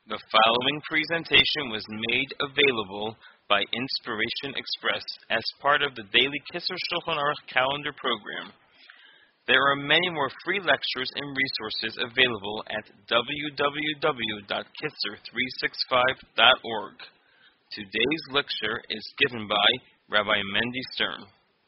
The following presentation was made available by Inspiration Express as part of the daily Kisser Shulchan Aruch calendar program. There are many more free lectures and resources available at www.kisser365.org. Today's lecture is given by Rabbi Mendy Stern.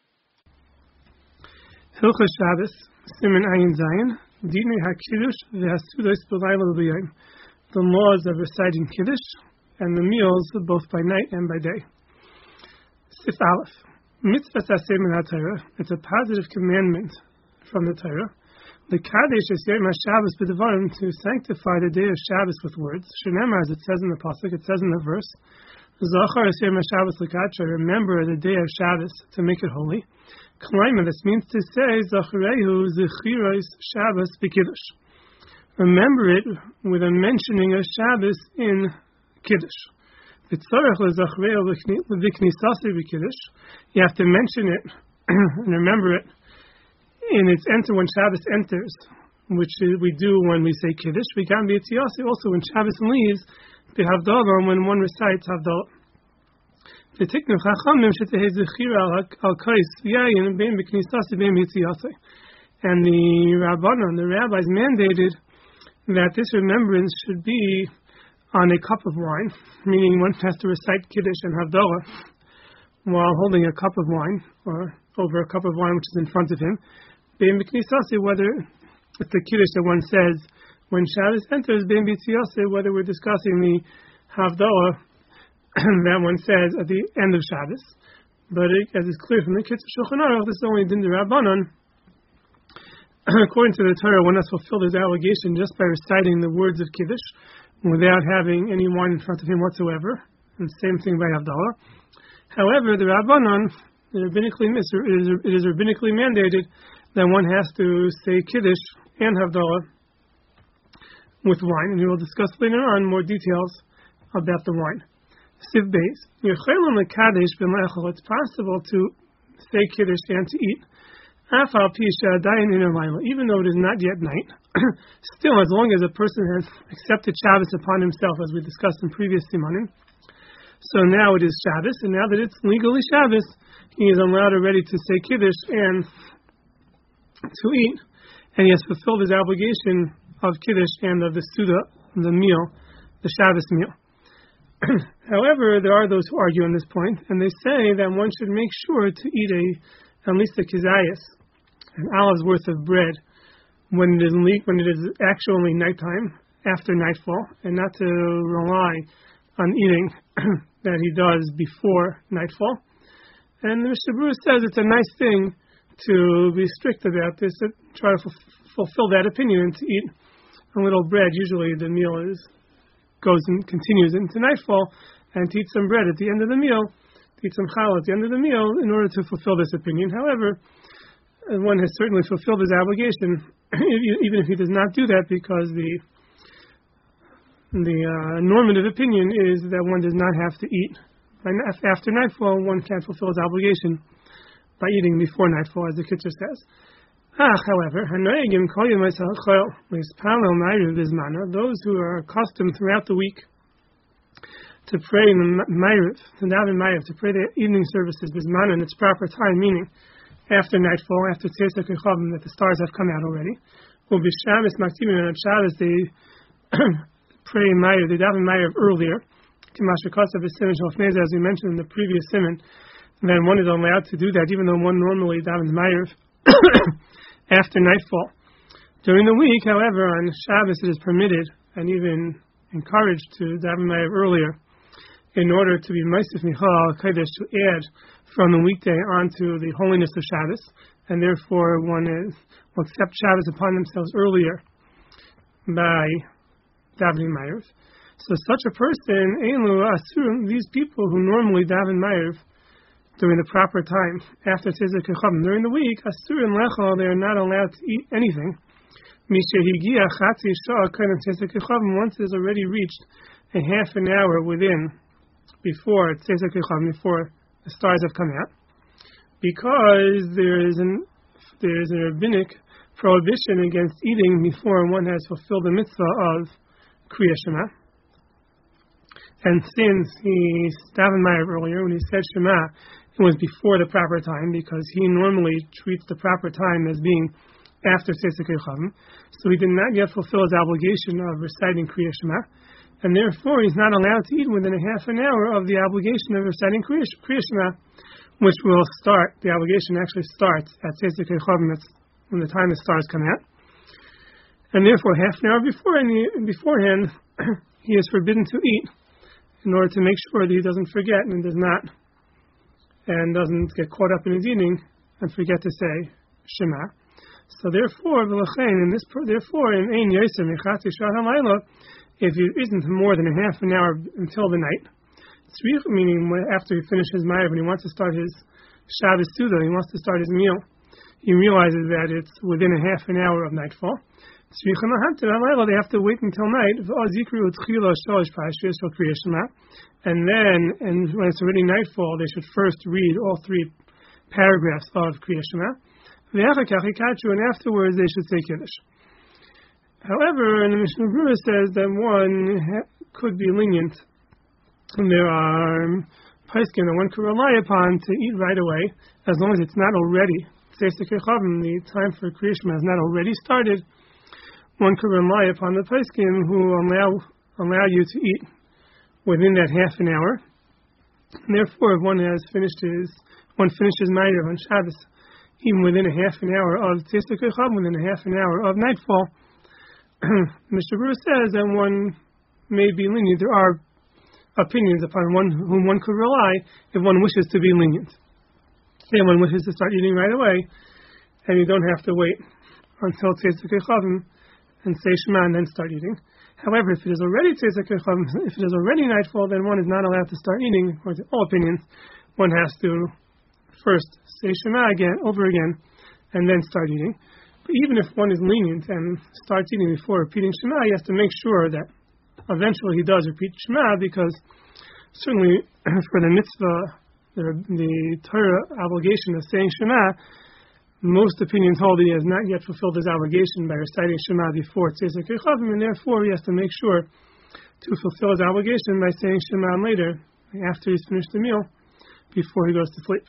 Hilchos Shabbos, Siman Ayin Zayin, Dinei HaKiddush v'Hasudos b'Layla b'Yom. The laws of reciting Kiddush and the meals both by night and by day. Sif Aleph, Mitzvah Saseh Min HaTorah. It's a positive commandment from the Torah. The Kadesh is Yom HaShabbos b'Devarim, to sanctify the day of Shabbos with words. Shenemar, as it says in the pasuk, it says in the verse, Zachar es Yom HaShabbos l'Kadshah, remember the day of Shabbos to make it holy. Klaima, this means to say, Zacharehu Zechiros Shabbos b'Kiddush. Remember it with a mentioning of Shabbos in Kiddush. You have to mention it and remember it in its enter when Shabbos enters, which we do when we say Kiddush. We can be Tiyasi also when Shabbos leaves, the Havdalah, when one recites Havdalah. And the Rabbanon, the rabbis, mandated that this remembrance should be on a cup of wine, meaning one has to recite Kiddush and Havdalah while holding a cup of wine, or over a cup of wine which is in front of him. Whether it's the Kiddush that one says when Shabbos enters, whether we're discussing the Havdalah that one says at the end of Shabbos. But as is clear from the Kitzur Shulchan Aruch, this is only Din Rabbanon. According to the Torah, one has fulfilled his obligation just by reciting the words of Kiddush without having any wine in front of him whatsoever. And same thing by Havdalah. However, the Rabbanon, it is rabbinically mandated that one has to say Kiddush and Havdalah with wine. And we will discuss later on more details about the wine. Siv Beis. It's possible to say Kiddush and to eat, even though it is not yet night. Still, as long as a person has accepted Shabbos upon himself, as we discussed in previous simanim. So now it is Shabbos, and now that it's legally Shabbos, he is allowed already to say Kiddush and to eat, and he has fulfilled his obligation of Kiddush and of the Suda, the meal, the Shabbos meal. However, there are those who argue on this point, and they say that one should make sure to eat at least a kizayas, an olive's worth of bread, when it is actually nighttime, after nightfall, and not to rely on eating that he does before nightfall. And the Mishnah Berurah says it's a nice thing to be strict about this, to try to fulfill that opinion and to eat a little bread. Usually the meal goes and continues into nightfall, and to eat some bread at the end of the meal, to eat some challah at the end of the meal, in order to fulfill this opinion. However, one has certainly fulfilled his obligation, even if he does not do that, because the normative opinion is that one does not have to eat after nightfall. One can't fulfill his obligation by eating before nightfall, as the Kitzur says. However, those who are accustomed throughout the week to pray in the Ma'ariv, to daven Ma'ariv, to pray the evening services, bismana, in its proper time, meaning after nightfall, after Tzeitzei Kechavim, that the stars have come out already. Or b'Shabbos maktimin, and on Shabbos they pray Ma'ariv, they daven Ma'ariv earlier. As we mentioned in the previous siman, then one is allowed to do that, even though one normally davens Ma'ariv after nightfall. During the week, however, on Shabbos it is permitted and even encouraged to daven Ma'ariv earlier, in order to be Ma'aseh Michal Kodesh, to add from the weekday onto the holiness of Shabbos, and therefore one will accept Shabbos upon themselves earlier by davening Ma'ariv. So such a person, these people who normally daven Ma'ariv during the proper time, after Tzeitzei Kechavim, during the week, Asurim Lechal, they are not allowed to eat anything. Once it has already reached a half an hour before Tzeitzei Kechavim, before the stars have come out, because there is a rabbinic prohibition against eating before one has fulfilled the mitzvah of Kriya Shema. And since he davened Ma'ariv earlier, when he said Shema, it was before the proper time, because he normally treats the proper time as being after Tzeitzei Kechavim. So he did not yet fulfill his obligation of reciting Kriya Shema, and therefore he's not allowed to eat within a half an hour of the obligation of reciting Kriya Shema, which will start, the obligation actually starts at Tzeitzei Kechavim, that's when the time the stars come out. And therefore, half an hour beforehand, he is forbidden to eat in order to make sure that he doesn't forget and doesn't get caught up in his eating and forget to say Shema. So therefore, in Ein Yosef Mechatzi Shah HaLayla, if it isn't more than a half an hour until the night, meaning after he finishes Ma'ariv and he wants to start his Shabbos Suda, he wants to start his meal, he realizes that it's within a half an hour of nightfall. They have to wait until night, and then, when it's already nightfall, they should first read all 3 paragraphs of Kriya Shema, and afterwards they should say Kiddush. However, the Mishnah Berurah says that one could be lenient, and there are Paiskim that one could rely upon to eat right away, as long as it's not already, the time for Kriya Shema has not already started. One could rely upon the Paiskim who allow you to eat within that half an hour. And therefore, if one finishes Ma'ariv on Shabbos, even within a half an hour of Tzeitzei Kechavim, within a half an hour of nightfall, Mr. Berurah says that one may be lenient. There are opinions upon whom one could rely if one wishes to be lenient. Say one wishes to start eating right away, and you don't have to wait until Tzeitzei Kechavim and say Shema and then start eating. However, if it is already Tzeitzei Kechavim, if it is already nightfall, then one is not allowed to start eating. According to all opinions, one has to first say Shema over again, and then start eating. But even if one is lenient and starts eating before repeating Shema, he has to make sure that eventually he does repeat Shema, because certainly for the mitzvah, the Torah obligation of saying Shema, most opinions hold that he has not yet fulfilled his obligation by reciting Shema before Tzeitzei Kechavim, and therefore he has to make sure to fulfill his obligation by saying Shema later, after he's finished the meal, before he goes to sleep.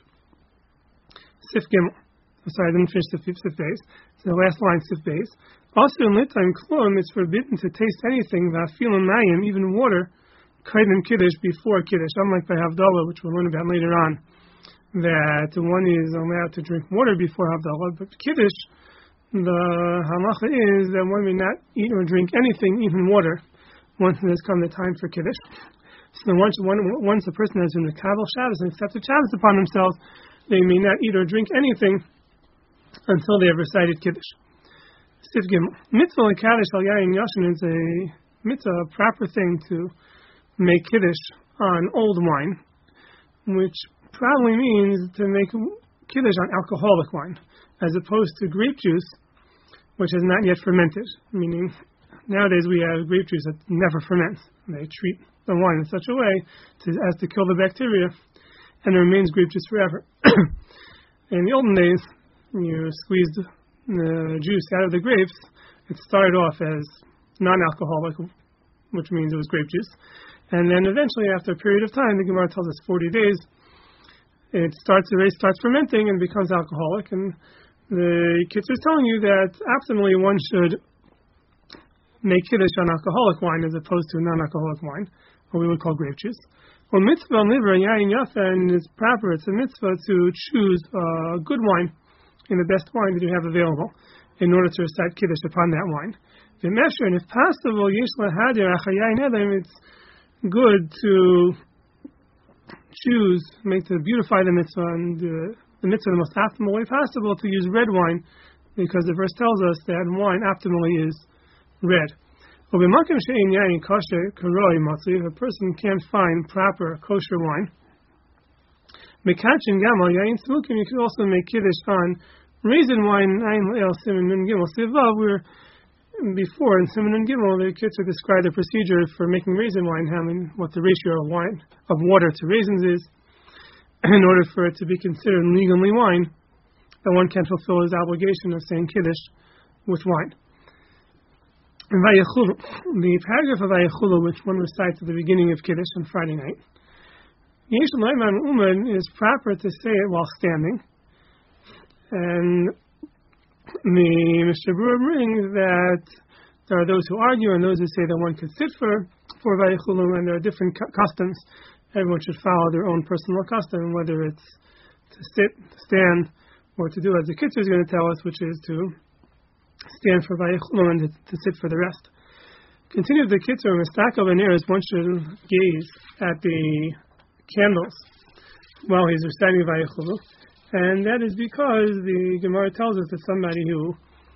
Sif Gimel. Sorry, I didn't finish the Sif Beis. So the last line, Sif Beis. Also in Littayim Klum, it's forbidden to taste anything, v'afilin mayim, even water, kaidem Kiddush, before Kiddush, unlike by Havdalah, which we'll learn about later on, that one is allowed to drink water before Havdalah, but Kiddush, the halacha is that one may not eat or drink anything, even water, once it has come the time for Kiddush. So once a person has been Mekabel Shabbos and accepted Shabbos upon themselves, they may not eat or drink anything until they have recited Kiddush. Sif Gimel. Mitzvah l'kadosh al yayin yashin is a mitzvah, a proper thing to make Kiddush on old wine, which probably means to make Kiddush on alcoholic wine, as opposed to grape juice, which is not yet fermented. Meaning, nowadays we have grape juice that never ferments. They treat the wine in such a way as to kill the bacteria, and it remains grape juice forever. In the olden days, you squeezed the juice out of the grapes. It started off as non-alcoholic, which means it was grape juice, and then eventually, after a period of time, the Gemara tells us 40 days, it starts fermenting and becomes alcoholic. And the Kitzur is telling you that optimally one should make Kiddush on alcoholic wine as opposed to non-alcoholic wine, what we would call grape juice. Well, mitzvah liver yayin yafen is proper. It's a mitzvah to choose a good wine, in the best wine that you have available, in order to recite Kiddush upon that wine. The measure, and if possible, it's good to choose, beautify the mitzvah, and the mitzvah the most optimal way possible, to use red wine, because the verse tells us that wine optimally is red. If a person can't find proper kosher wine, you can also make Kiddush on raisin wine. Before in Siman and Gimel, the Kitzur described the procedure for making raisin wine, what the ratio of water to raisins is, in order for it to be considered legally wine, that one can fulfill his obligation of saying Kiddush with wine. Vayechulu, the paragraph of Vayechulu, which one recites at the beginning of Kiddush on Friday night, Yesh Leiman Uman is proper to say it while standing, and the Mr. Brewer brings that there are those who argue and those who say that one could sit for Vayechulu, and there are different customs. Everyone should follow their own personal custom, whether it's to sit, to stand, or to do as the Kitzur is going to tell us, which is to stand for Vayechulu and to sit for the rest. Continue the Kitzur, Mistaka Beneris, one should gaze at the candles while he's reciting Vayechulu, and that is because the Gemara tells us that somebody who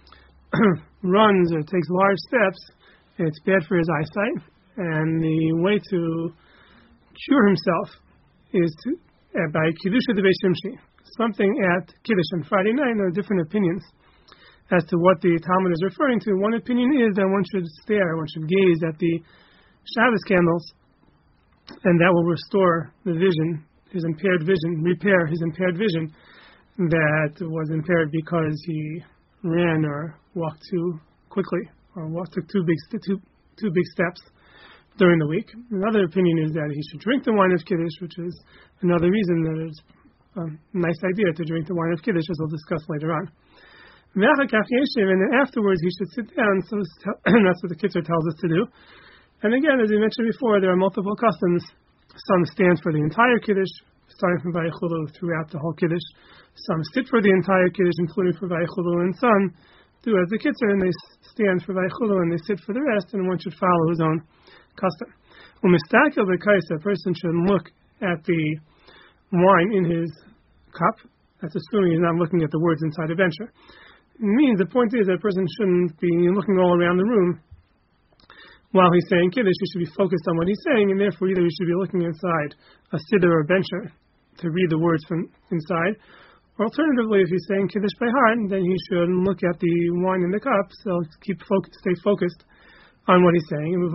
runs or takes large steps, it's bad for his eyesight, and the way to cure himself is to by Kiddusha de Shimshi, something at Kiddush on Friday night. There are different opinions as to what the Talmud is referring to. One opinion is that one should stare, one should gaze at the Shabbos candles, and that will restore the vision, his impaired vision, repair his impaired vision that was impaired because he ran or walked too quickly or took too big steps during the week. Another opinion is that he should drink the wine of Kiddush, which is another reason that it's a nice idea to drink the wine of Kiddush, as we'll discuss later on. And then afterwards he should sit down, so that's what the Kitzur tells us to do. And again, as we mentioned before, there are multiple customs. Some stand for the entire Kiddush, starting from Vayechulu throughout the whole Kiddush. Some sit for the entire Kiddush, including for Vayechulu, and some do as the Kitzur, and they stand for Vayechulu and they sit for the rest, and one should follow his own custom. Umistakel b'kaisa, a person should look at the wine in his cup. That's assuming he's not looking at the words inside a bencher. It means the point is that a person shouldn't be looking all around the room while he's saying Kiddush. He should be focused on what he's saying, and therefore either he should be looking inside a siddur or a bencher to read the words from inside, or alternatively, if he's saying Kiddush by heart, then he should look at the wine in the cup, so stay focused on what he's saying. And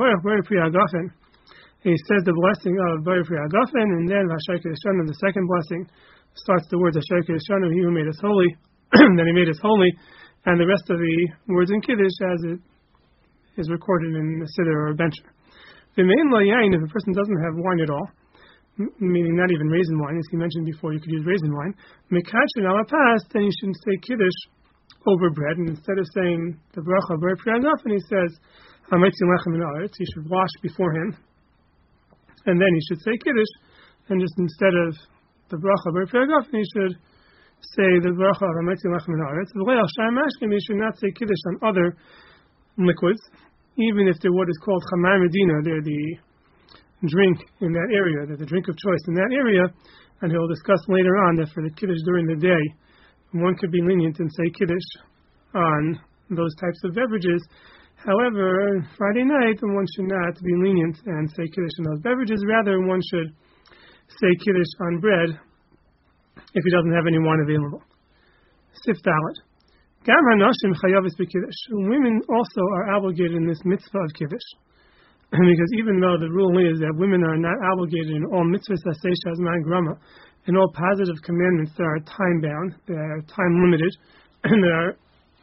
he says the blessing of Bari Pri Agafen, and then Vashay Kedeshanu, the second blessing, starts the words Vashay Kedeshanu, he who made us holy, then he made us holy, and the rest of the words in Kiddush as it is recorded in the siddur or a bencher. If a person doesn't have wine at all, meaning not even raisin wine, as he mentioned before, you could use raisin wine, Mekachin alapas, then you should say Kiddush over bread, and instead of saying the bracha Bari Pri Agafen, he says he should wash beforehand, and then he should say Kiddush, and just instead of the bracha Bari Pri Agafen, he should say the bracha of Hametzi Lechem Min Haaretz. He should not say Kiddush on other liquids, even if they're what is called Chamar Medina, they're the drink in that area, they're the drink of choice in that area, and he'll discuss later on that for the Kiddush during the day, one could be lenient and say Kiddush on those types of beverages. However, Friday night, one should not be lenient and say Kiddush on those beverages. Rather, one should say Kiddush on bread if he doesn't have any wine available. Sif Dalet. Gam HaNashim Chayavis B'Kiddush. Women also are obligated in this mitzvah of Kiddush. Because even though the rule is that women are not obligated in all mitzvahs Aseh Shazman Grama, in all positive commandments that are time-bound, that are time-limited, and that are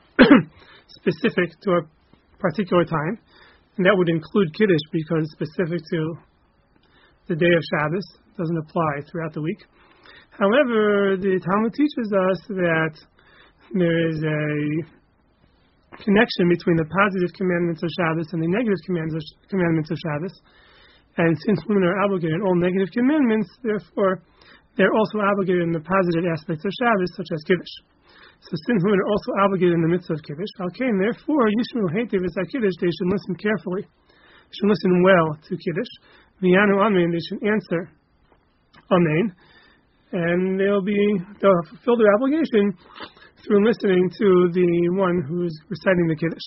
specific to a particular time, and that would include Kiddush because it's specific to the day of Shabbos, doesn't apply throughout the week. However, the Talmud teaches us that there is a connection between the positive commandments of Shabbos and the negative commandments of Shabbos, and since women are obligated in all negative commandments, therefore they're also obligated in the positive aspects of Shabbos, such as Kiddush. So since women are also obligated in the mitzvah of Kiddush, therefore, Yishmu Heitiv is Kiddush, they should listen carefully. They should listen well to Kiddush. V'yanu Amen, they should answer Amen. And they'll fulfill their obligation through listening to the one who's reciting the Kiddush.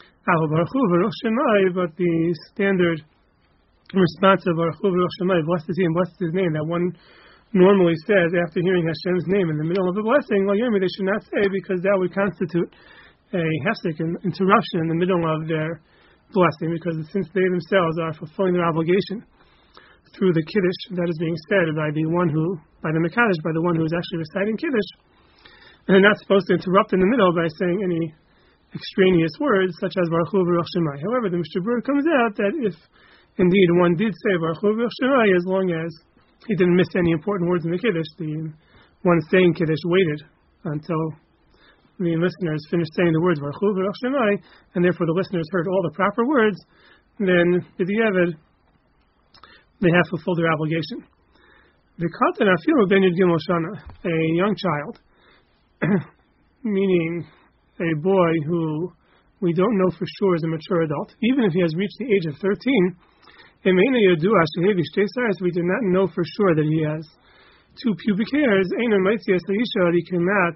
But the standard response of Baruch Hu Baruch Shemai, blessed is he and blessed is his name, that one normally says after hearing Hashem's name in the middle of the blessing, they should not say, because that would constitute a hefsek, an interruption in the middle of their blessing, because since they themselves are fulfilling their obligation through the Kiddush that is being said by the Mekadosh, by the one who is actually reciting Kiddush, and they're not supposed to interrupt in the middle by saying any extraneous words such as Baruch Hu Baruch Shemai. However, the Mishnah Berurah comes out that if indeed one did say Baruch Hu Baruch Shemai, as long as he didn't miss any important words in the Kiddush, the one saying Kiddush waited until the listeners finished saying the words Baruch Hu Baruch Shemai, and therefore the listeners heard all the proper words, then b'diavad they have fulfilled their obligation. The Katan Afilu Ben Yud Gimel Shana, a young child, meaning a boy who we don't know for sure is a mature adult, even if he has reached the age of 13, we do not know for sure that he has 2 pubic hairs. He cannot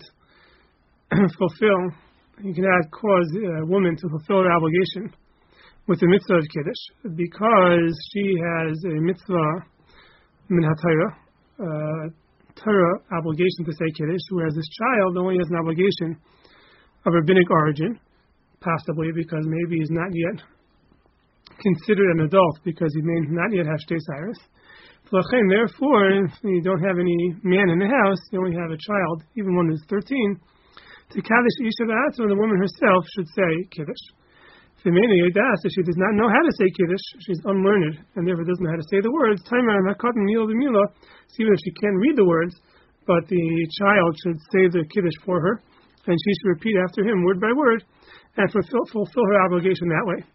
he cannot cause a woman to fulfill her obligation with the mitzvah of Kiddush, because she has a mitzvah min ha-Torah, Torah obligation to say Kiddush, whereas this child only has an obligation of rabbinic origin, possibly because maybe he's not yet considered an adult because he may not yet have shtei sairos. Therefore, if you don't have any man in the house, you only have a child, even one who's 13, to Kaddish Isha B'atzma, the woman herself should say Kiddush. If she does not know how to say Kiddush, she's unlearned, and therefore doesn't know how to say the words, so even if she can't read the words, but the child should say the Kiddush for her, and she should repeat after him word by word, and fulfill her obligation that way.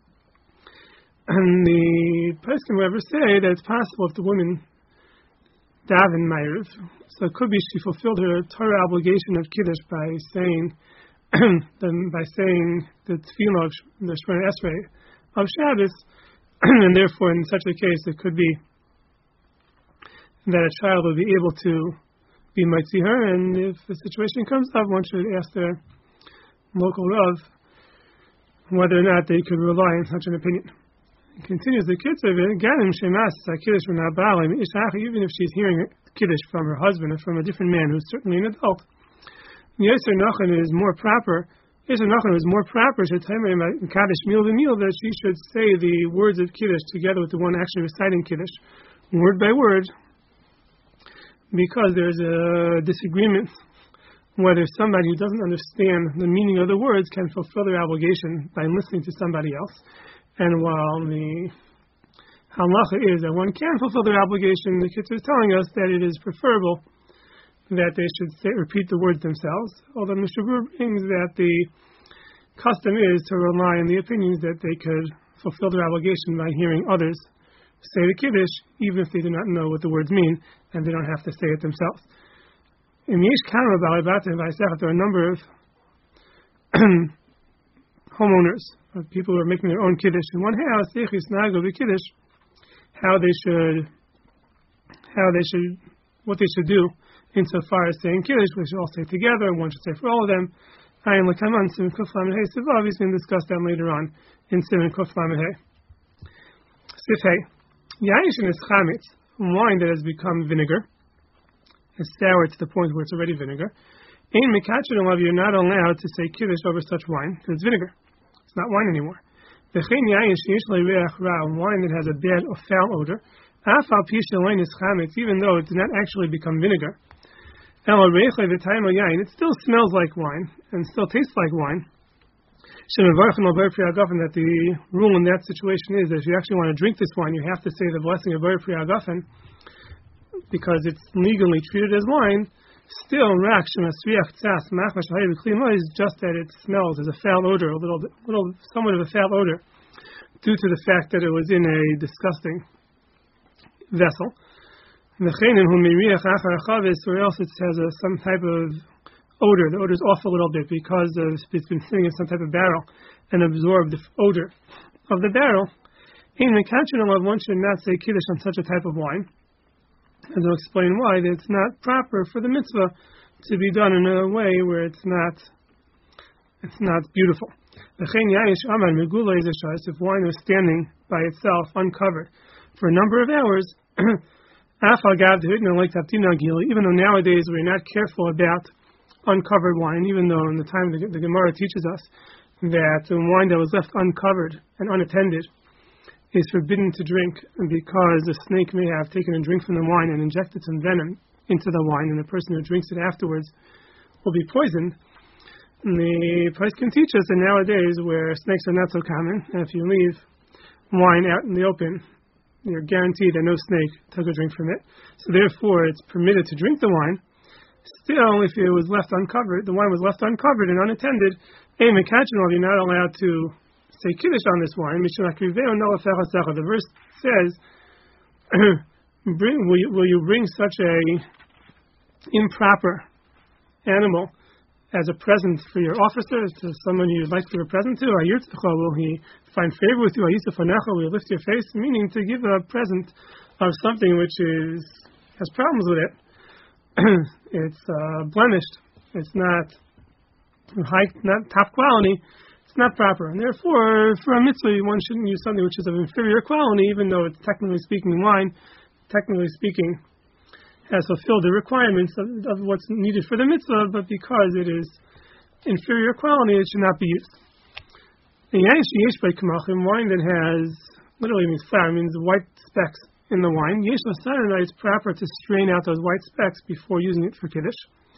And the person will ever say that it's possible if the woman daven ma'ariv, so it could be she fulfilled her Torah obligation of Kiddush by saying the tefillah of the Shemona Esrei of Shabbos, and therefore in such a case it could be that a child will be able to be mitzi her, and if the situation comes up, one should ask the local Rav whether or not they could rely on such an opinion. It continues the Kitzur, even if she's hearing Kiddush from her husband or from a different man who's certainly an adult, Yosef Nachman is more proper. Yosef Nachman is more proper that she should say the words of Kiddush together with the one actually reciting Kiddush, word by word, because there's a disagreement whether somebody who doesn't understand the meaning of the words can fulfill their obligation by listening to somebody else. And while the halacha is that one can fulfill their obligation, the Kitzur is telling us that it is preferable that they should repeat the words themselves, although Mishnah Berurah brings that the custom is to rely on the opinions that they could fulfill their obligation by hearing others say the Kiddush, even if they do not know what the words mean, and they don't have to say it themselves. In Yesh Kama Balei Batim V'Aisach, there are a number of homeowners, of people who are making their own Kiddush in one house, what they should do insofar as saying Kiddush. We should all say together, one should say for all of them. He's going to discuss that later on in Siman Kuf Lamed Hey. Sif Hey. Yayin is chametz, wine that has become vinegar, is sour to the point where it's already vinegar. You're not allowed to say Kiddush over such wine, because it's vinegar. It's not wine anymore. Wine that has a bad or foul odor, even though it did not actually become vinegar, it still smells like wine and still tastes like wine. That the rule in that situation is that if you actually want to drink this wine, you have to say the blessing of Bar Pri Hagafen, because it's legally treated as wine. Still, is just that it smells as a foul odor, somewhat of a foul odor, due to the fact that it was in a disgusting vessel. Or else it has some type of odor. The odor is off a little bit because it's been sitting in some type of barrel and absorbed the odor of the barrel. One should not say Kiddush on such a type of wine. And I'll explain why. That it's not proper for the mitzvah to be done in a way where it's not beautiful. If wine was standing by itself, uncovered, for a number of hours, even though nowadays we're not careful about uncovered wine, even though in the time the Gemara teaches us that wine that was left uncovered and unattended is forbidden to drink, because the snake may have taken a drink from the wine and injected some venom into the wine, and the person who drinks it afterwards will be poisoned. the price can teach us that nowadays, where snakes are not so common, and if you leave wine out in the open, you're guaranteed that no snake took a drink from it. So therefore, it's permitted to drink the wine. Still, if it was left uncovered, the wine was left uncovered and unattended, you're not allowed to say kiddush on this wine. The verse says, will you bring such a improper animal as a present for your officer, to someone you'd like to give a present to? Will he find favor with you? Will you lift your face? Meaning to give a present of something which has problems with it. It's blemished. It's not high, not top quality. It's not proper, and therefore, for a mitzvah, one shouldn't use something which is of inferior quality, even though it's technically speaking wine. Technically speaking, has fulfilled the requirements of what's needed for the mitzvah, but because it is inferior quality, it should not be used. Wine that has, literally means flour, means white specks in the wine. It's proper to strain out those white specks before using it for kiddush.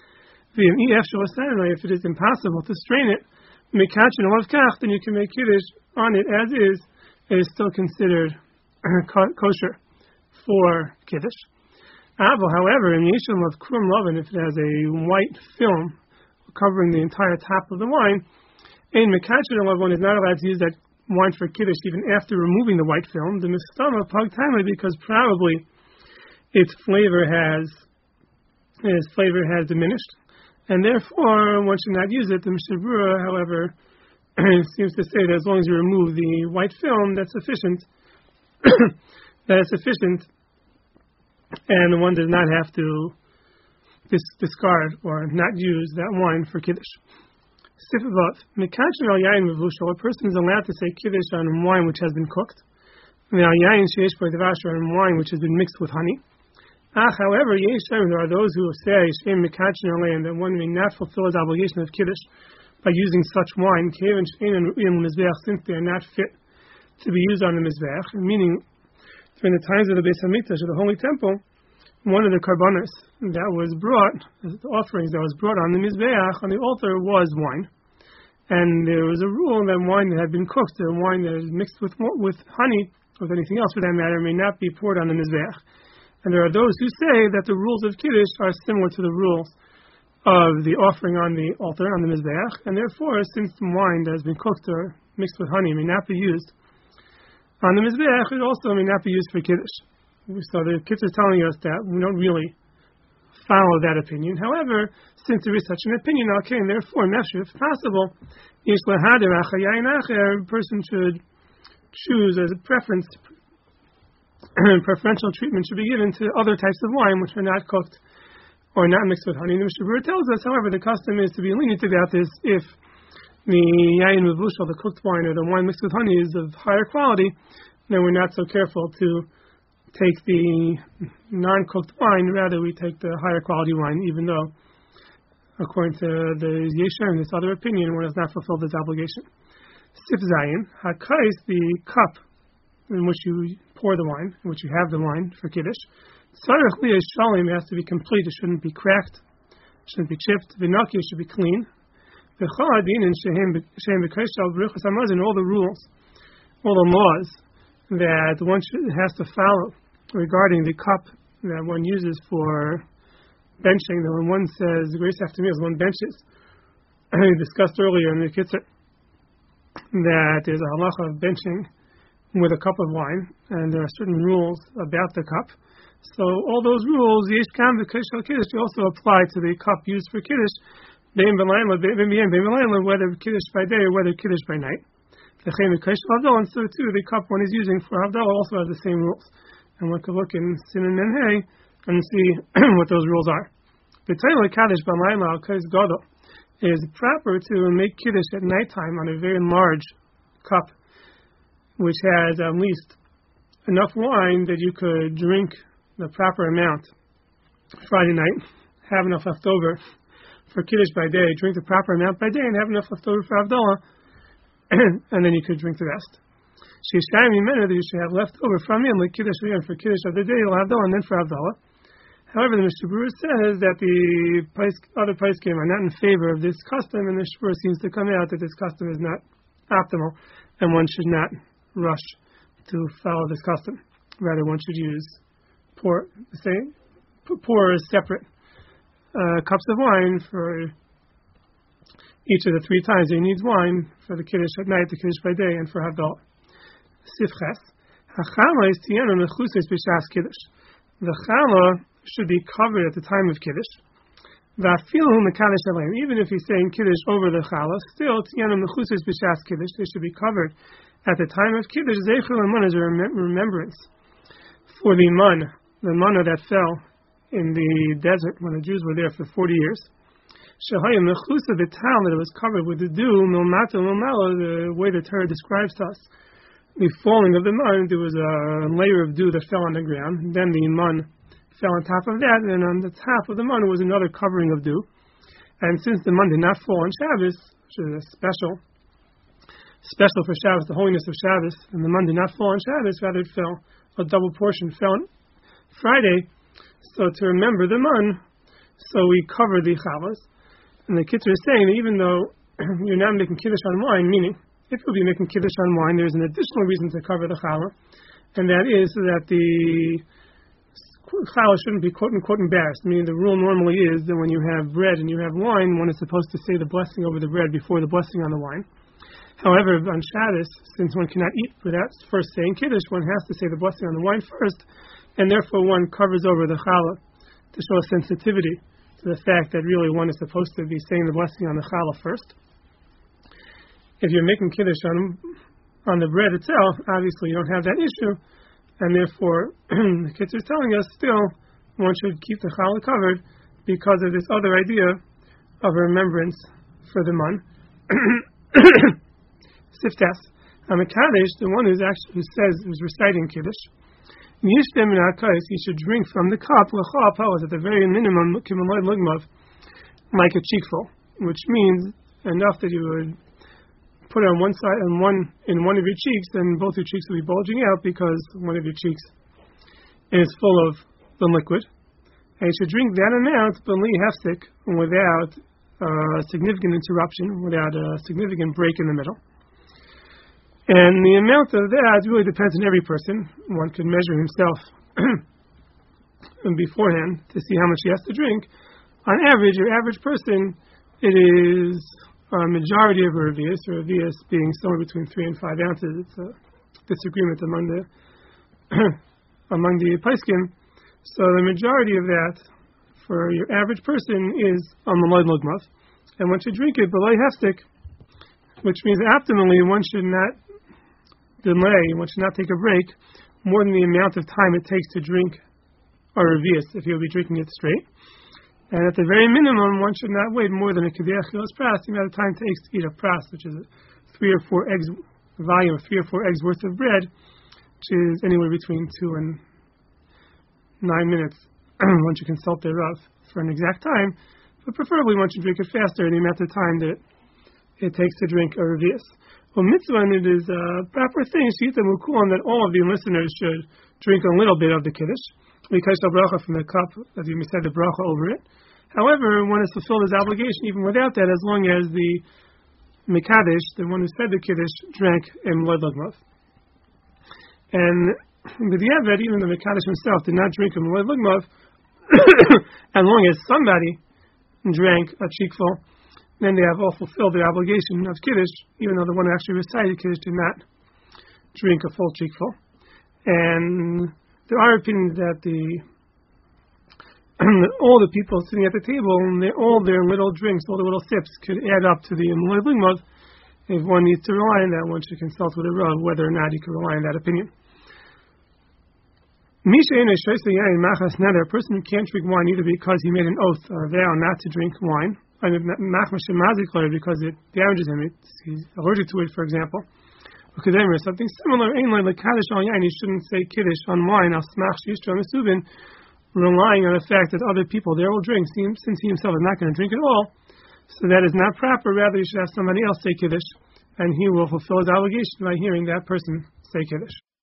If it is impossible to strain it, then you can make kiddush on it as is. It is still considered kosher for kiddush. However, in Yeshua of Krum Lovin, if it has a white film covering the entire top of the wine, one is not allowed to use that wine for kiddush even after removing the white film. The mistama pug timely, because probably its flavor has diminished, and therefore one should not use it. The Mishnah Berurah, however, seems to say that as long as you remove the white film, that's sufficient. That is sufficient. And one does not have to discard or not use that wine for kiddush. Sifavot, mekasher al yain mevushal. A person is allowed to say kiddush on wine which has been cooked. Al yain sheish bo devasher, on wine which has been mixed with honey. However, there are those who say shem mekasher al yain, that one may not fulfill his obligation of kiddush by using such wine, since they are not fit to be used on the mizbeach, meaning during the times of the Beis Hamikdash, of the Holy Temple, one of the karbanos that was brought, the offerings that was brought on the Mizbeach, on the altar, was wine. And there was a rule that wine that had been cooked, or wine that is mixed with honey, or with anything else for that matter, may not be poured on the Mizbeach. And there are those who say that the rules of Kiddush are similar to the rules of the offering on the altar, on the Mizbeach, and therefore, since wine that has been cooked or mixed with honey may not be used on the Mizbeach, it also may not be used for Kiddush. So the kids are telling us that we don't really follow that opinion. However, since there is such an opinion, therefore, if possible, a person should choose as a preference, preferential treatment should be given to other types of wine which are not cooked or not mixed with honey. The Mishnah Berurah tells us, however, the custom is to be lenient about this if the yayin mevushal, the cooked wine, or the wine mixed with honey is of higher quality, then we're not so careful to take the non-cooked wine. Rather, we take the higher quality wine, even though, according to the Yeshua, this other opinion, one has not fulfilled his obligation. Sif zayin, hakais, the cup in which you pour the wine, in which you have the wine for kiddush. Tzarech li shalim, has to be complete. It shouldn't be cracked. It shouldn't be chipped. V'naki, it should be clean. And all the rules, all the laws that one has to follow regarding the cup that one uses for benching. That when one says grace after meals, one benches. We discussed earlier in the Kitzur that there's a halacha of benching with a cup of wine, and there are certain rules about the cup. So all those rules, yesh kam v'kishal kiddush, they also apply to the cup used for kiddush. Whether kiddush by day or whether kiddush by night. And so too, the cup one is using for Havdalah also has the same rules. And one could look in Sin and Menhei and see what those rules are. The Taylor Kaddish B'Mayla Gadol is proper to make kiddush at nighttime on a very large cup, which has at least enough wine that you could drink the proper amount Friday night, have enough left over for kiddush by day, drink the proper amount by day, and have enough left over for Havdalah, and then you could drink the rest. That you should have left over from him, like kiddush for kiddush of the day, you'll Havdalah, and then for Havdalah. However, the Mishnah Berurah says that the other poskim are not in favor of this custom, and the Mishnah Berurah seems to come out that this custom is not optimal, and one should not rush to follow this custom. Rather, one should pour separate cups of wine for each of the 3 times he needs wine, for the Kiddush at night, the Kiddush by day, and for Havdalah. Sifches. Hachala is tiyana mechuses b'shas Kiddush. The challah should be covered at the time of Kiddush. Even if he's saying Kiddush over the challah, still tiyana mechuses b'shas Kiddush, they should be covered at the time of Kiddush. Zeichel and man is a remembrance for the manna that fell in the desert when the Jews were there for 40 years. Shehayim mechusa, the town that it was covered with the dew, milmata milmala, the way the Torah describes to us. The falling of the man, there was a layer of dew that fell on the ground. Then the man fell on top of that, and on the top of the man was another covering of dew. And since the man did not fall on Shabbos, which is special for Shabbos, the holiness of Shabbos, and the man did not fall on Shabbos, rather it fell, a double portion fell on Friday. So to remember the man, so we cover the chavos. And the Kitzur is saying that even though you're not making Kiddush on wine, meaning if you'll be making Kiddush on wine, there's an additional reason to cover the challah, and that is that the challah shouldn't be quote-unquote embarrassed, meaning the rule normally is that when you have bread and you have wine, one is supposed to say the blessing over the bread before the blessing on the wine. However, on Shabbos, since one cannot eat without first saying Kiddush, one has to say the blessing on the wine first, and therefore one covers over the challah to show a sensitivity to the fact that really one is supposed to be saying the blessing on the challah first. If you're making Kiddush on the bread itself, obviously you don't have that issue, and therefore the Kitzur is telling us still one should keep the challah covered because of this other idea of remembrance for the man. Siftas, Hamakadosh, the one who's reciting Kiddush, he should drink from the cup at the very minimum like a cheekful, which means enough that you would put it on one side and in one of your cheeks, then both your cheeks will be bulging out because one of your cheeks is full of the liquid. And you should drink that amount without significant interruption, without a significant break in the middle. And the amount of that really depends on every person. One can measure himself beforehand to see how much he has to drink. On average, your average person, it is a majority of a revius being somewhere between 3 and 5 ounces. It's a disagreement among the poskim. So the majority of that for your average person is on the loy lugmav. And one should drink it below hefsek, which means optimally one should not delay, one should not take a break more than the amount of time it takes to drink a revius if you'll be drinking it straight. And at the very minimum, one should not wait more than a kiddush pras, the amount of time it takes to eat a pras, which is 3 or 4 eggs, a volume of 3 or 4 eggs worth of bread, which is anywhere between 2 and 9 minutes. One should consult the Rav for an exact time, but preferably one should drink it faster in the amount of time that it takes to drink a revius. Well, mitzvah, and it is a proper thing, shita mukulam, that all of the listeners should drink a little bit of the kiddush, because the bracha from the cup, as you said, the bracha over it. However, one has fulfilled his obligation even without that, as long as the mekadesh, the one who said the kiddush, drank in lod lugmav. And with the Eved, even the mekadesh himself did not drink in lod lugmav, as long as somebody drank a cheekful, then they have all fulfilled their obligation of Kiddush, even though the one who actually recited Kiddush did not drink a full cheekful. And there are opinions that all the people sitting at the table, all their little drinks, all their little sips could add up to the Moed Ligmav. If one needs to rely on that, one should consult with a Rav whether or not he can rely on that opinion. A person who can't drink wine either because he made an oath or a vow not to drink wine, because it damages him, he's allergic to it, for example. Something similar, he shouldn't say Kiddush on wine, relying on the fact that other people there will drink, since he himself is not going to drink at all. So that is not proper. Rather, you should have somebody else say Kiddush, and he will fulfill his obligation by hearing that person say Kiddush.